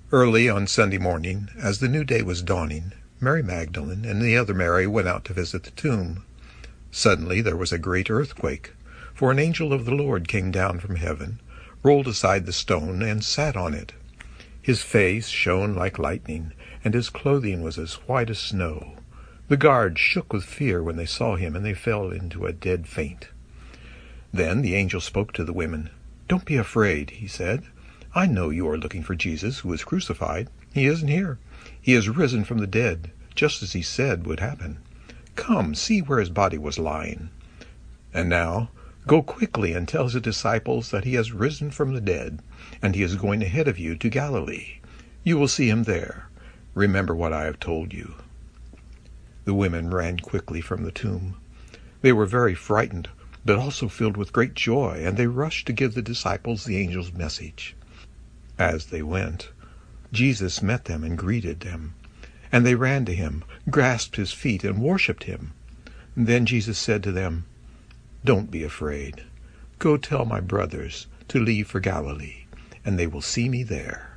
Early on Sunday morning, as the new day was dawning, Mary Magdalene and the other Mary went out to visit the tomb. Suddenly there was a great earthquake, for an angel of the Lord came down from heaven, rolled aside the stone, and sat on it. His face shone like lightning, and his clothing was as white as snow. The guards shook with fear when they saw him, and they fell into a dead faint. Then the angel spoke to the women. "Don't be afraid," he said. "I know you are looking for Jesus, who was crucified. He isn't here. He has risen from the dead, just as he said would happen. Come, see where his body was lying. And now, go quickly and tell his disciples that he has risen from the dead, and he is going ahead of you to Galilee. You will see him there. Remember what I have told you." The women ran quickly from the tomb. They were very frightened, but also filled with great joy, and they rushed to give the disciples the angel's message. As they went, Jesus met them and greeted them, and they ran to him, grasped his feet, and worshipped him. Then Jesus said to them, "Don't be afraid. Go tell my brothers to leave for Galilee, and they will see me there."